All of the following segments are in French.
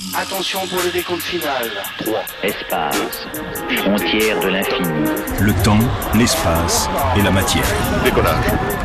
Attention pour le décompte final. 3. Espace. Frontière de l'infini. Le temps, l'espace et la matière. Décollage.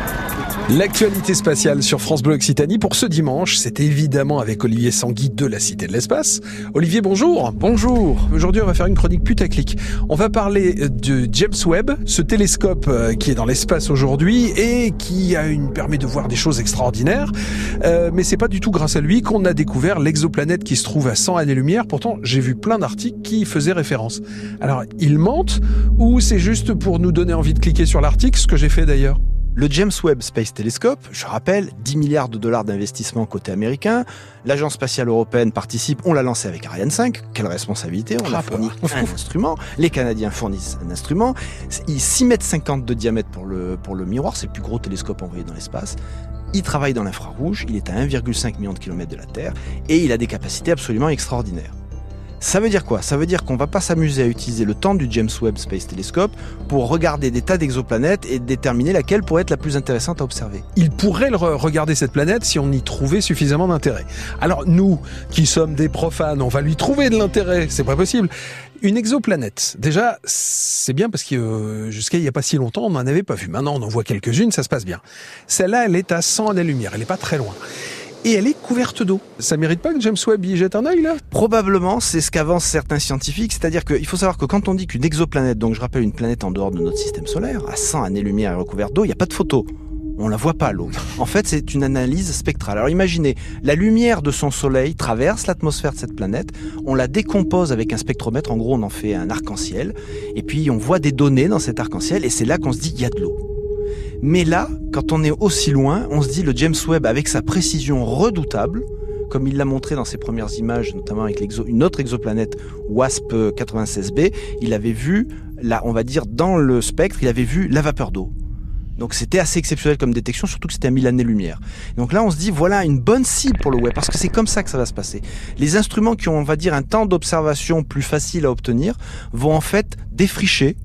L'actualité spatiale sur France Bleu Occitanie pour ce dimanche, c'est évidemment avec Olivier Sanguy de la Cité de l'Espace. Olivier, bonjour. Bonjour. Aujourd'hui, on va faire une chronique putaclic. On va parler de James Webb, ce télescope qui est dans l'espace aujourd'hui et qui permet de voir des choses extraordinaires. Mais c'est pas du tout grâce à lui qu'on a découvert l'exoplanète qui se trouve à 100 années-lumière. Pourtant, j'ai vu plein d'articles qui y faisaient référence. Alors, ils mentent ou c'est juste pour nous donner envie de cliquer sur l'article, ce que j'ai fait d'ailleurs? Le James Webb Space Telescope, je rappelle, 10 milliards de dollars d'investissement côté américain. L'Agence spatiale européenne participe, on l'a lancé avec Ariane 5. Quelle responsabilité, on a fourni un instrument. Les Canadiens fournissent un instrument. Il 6,50 mètres de diamètre pour le miroir, c'est le plus gros télescope envoyé dans l'espace. Il travaille dans l'infrarouge, il est à 1,5 million de kilomètres de la Terre et il a des capacités absolument extraordinaires. Ça veut dire quoi? Ça veut dire qu'on va pas s'amuser à utiliser le temps du James Webb Space Telescope pour regarder des tas d'exoplanètes et déterminer laquelle pourrait être la plus intéressante à observer. Il pourrait regarder cette planète si on y trouvait suffisamment d'intérêt. Alors nous, qui sommes des profanes, on va lui trouver de l'intérêt, c'est pas possible. Une exoplanète, déjà, c'est bien parce que jusqu'à il y a pas si longtemps, on n'en avait pas vu. Maintenant, on en voit quelques-unes, ça se passe bien. Celle-là, elle est à 100 années-lumière, elle est pas très loin. Et elle est couverte d'eau. Ça mérite pas que James Webb y jette un œil, là? Probablement, c'est ce qu'avancent certains scientifiques, c'est-à-dire qu'il faut savoir que quand on dit qu'une exoplanète, donc je rappelle une planète en dehors de notre système solaire, à 100 années-lumière et recouverte d'eau, il n'y a pas de photo. On la voit pas, l'eau. En fait, c'est une analyse spectrale. Alors imaginez, la lumière de son soleil traverse l'atmosphère de cette planète, on la décompose avec un spectromètre, en gros on en fait un arc-en-ciel, et puis on voit des données dans cet arc-en-ciel, et c'est là qu'on se dit qu'il y a de l'eau. Mais là, quand on est aussi loin, on se dit le James Webb, avec sa précision redoutable, comme il l'a montré dans ses premières images, notamment avec une autre exoplanète, WASP-96b, il avait vu, là, on va dire, dans le spectre, il avait vu la vapeur d'eau. Donc c'était assez exceptionnel comme détection, surtout que c'était à 1000 années-lumière. Donc là, on se dit, voilà une bonne cible pour le Webb, parce que c'est comme ça que ça va se passer. Les instruments qui ont, on va dire, un temps d'observation plus facile à obtenir, vont en fait défricher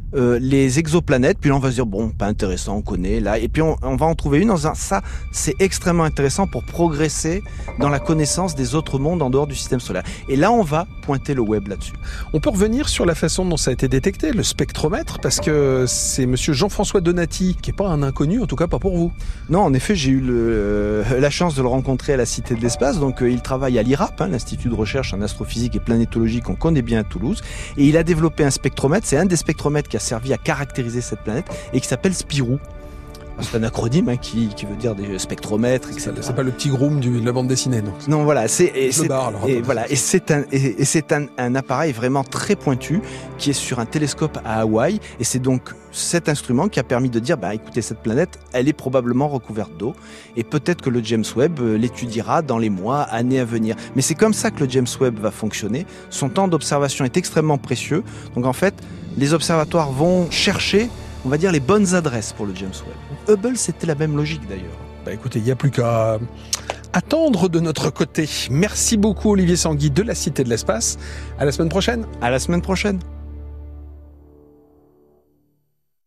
les exoplanètes, puis là on va se dire bon, pas intéressant, on connaît là, et puis on va en trouver une en disant ça c'est extrêmement intéressant pour progresser dans la connaissance des autres mondes en dehors du système solaire. Et là on va pointer le Webb là-dessus. On peut revenir sur la façon dont ça a été détecté, le spectromètre, parce que c'est monsieur Jean-François Donati, qui est pas un inconnu, en tout cas pas pour vous. Non, en effet, j'ai eu la chance de le rencontrer à la Cité de l'Espace, donc il travaille à l'IRAP, l'Institut de recherche en astrophysique et planétologie qu'on connaît bien à Toulouse, et il a développé un spectromètre, c'est un des spectromètres qui a servi à caractériser cette planète et qui s'appelle Spirou. C'est un acronyme qui veut dire des spectromètres, etc. C'est pas le petit groom de la bande dessinée, non? Non, voilà, c'est un appareil vraiment très pointu qui est sur un télescope à Hawaï, et c'est donc cet instrument qui a permis de dire, écoutez, cette planète, elle est probablement recouverte d'eau, et peut-être que le James Webb l'étudiera dans les mois, années à venir. Mais c'est comme ça que le James Webb va fonctionner. Son temps d'observation est extrêmement précieux. Donc en fait, les observatoires vont chercher, on va dire, les bonnes adresses pour le James Webb. Hubble, c'était la même logique d'ailleurs. Écoutez, il n'y a plus qu'à attendre de notre côté. Merci beaucoup Olivier Sanguy de la Cité de l'Espace. À la semaine prochaine. À la semaine prochaine.